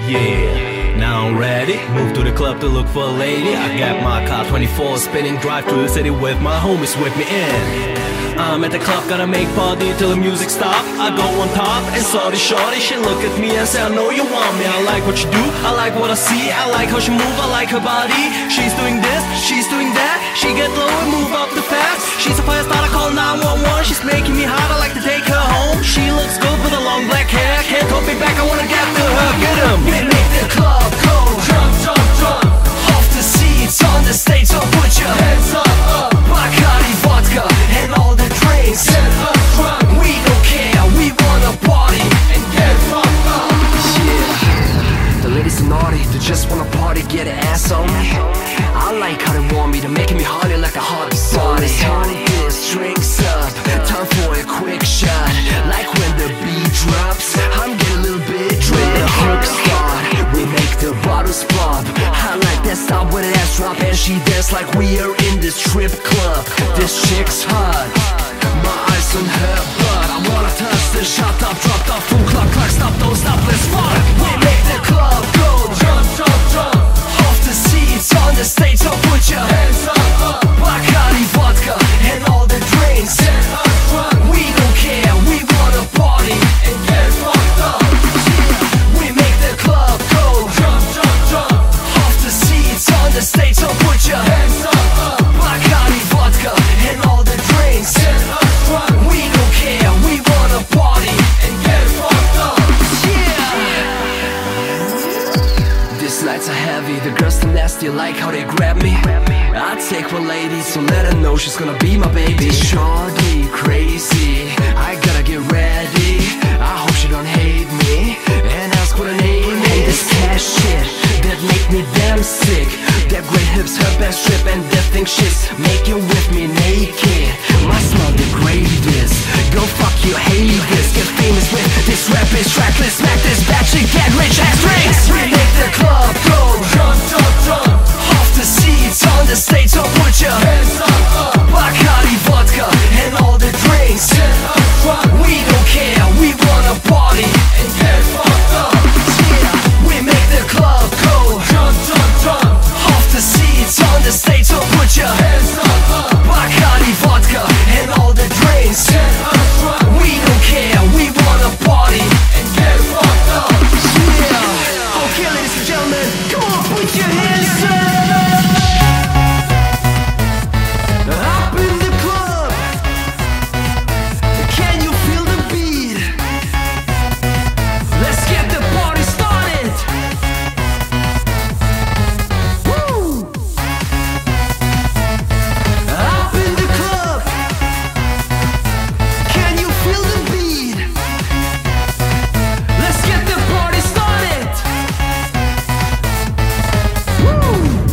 Yeah, now I'm ready. Move to the club to look for a lady. I got my car 24 spinning, drive through the city with my homies with me in. I'm at the club, gotta make party till the music stop. I go on top and saw the shorty. She look at me and say, I know you want me. I like what you do, I like what I see. I like how she move, I like her body. She's doing this, she's doing that. She get low and move up the fast. She's a fire starter, call 911. She's making me hot, I like to take her home. She looks good with a long black hair. Can't hold me back, I wanna get to her. Get 'em. We make the club go jump, jump, jump. Off the seats on the stage, so put your hands up, up. Bacardi, vodka, and all the drinks. Get us drunk, we don't care, we wanna party and get fucked up. Yeah, the ladies are naughty, they just wanna party, get an ass on me. I like how they want me, they're making me hardy like a hot body. This drinks up, time for a quick shot. Like when the beat drops, I'm getting a little bit drunk. The hook start, we make the bottles pop. I like that style with an ass drop, and she dance like we are in this strip club. This chick's hot, my eyes on her butt. I wanna touch the shot top, drop top, full clock, clock, stop, don't stop, let's fuck. We make the club go jump, jump, jump. Off the seats on the stage, so put your hands up, up. Bacardi, vodka, and all the drinks. Get us drunk, we don't care, we wanna party and get fucked up. We make the club go jump, jump, jump. Off the seats on the stage, so put your hands up, up. Bacardi, vodka, and all the drinks. Get us drunk, we don't care, we wanna party and get fucked up. These nights are heavy, the girls are nasty, like how they grab me. I take one lady, so let her know she's gonna be my baby. Shorty, crazy, I gotta get ready. I hope she don't hate me and ask what her name is. This cash shit that make me damn sick. That great hips, her best trip, and that thing shits. Make you with me naked, my smell the greatest. Go fuck you, hate this. Get famous with this rap bitch track. Let's smack this batch and get rich ass drinks. We make the club go jump, jump, jump. Off the seats on the stage, so put your hands up, up. Bacardi, vodka, and all the drinks. Get us drunk, we don't care, we wanna party and get fucked up. Yeah, we make the club go jump, jump, jump. Off the seats on the stage, so put your hands up, up. Bacardi, vodka, and all the drinks. Get us drunk, we don't care, we wanna party and get fucked up. Yeah, okay, ladies and gentlemen, come on, put your hands up. Up in the club, can you feel the beat? Let's get the party started. Woo! Up in the club, can you feel the beat? Let's get the party started. Woo!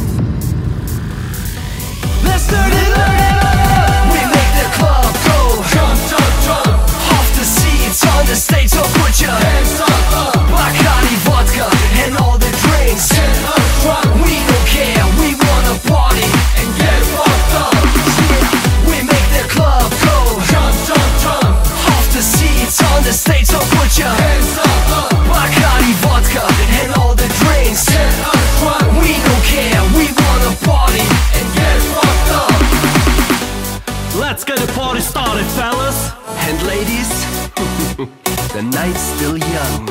Let's start it up. We make the club go jump, jump, jump. Off the seats on the stage, so put your hands up, up. Bacardi, vodka, and all the drinks. Get us drunk, we don't care, we wanna party and get fucked up. Yeah, we make the club go jump, jump, jump. Off the seats on the stage, so put your hands up, up. Bacardi, vodka, and all the drinks. Get us drunk, we don't care, we wanna party and get fucked up. Let's get the party started, fellas. And ladies, the night's still young.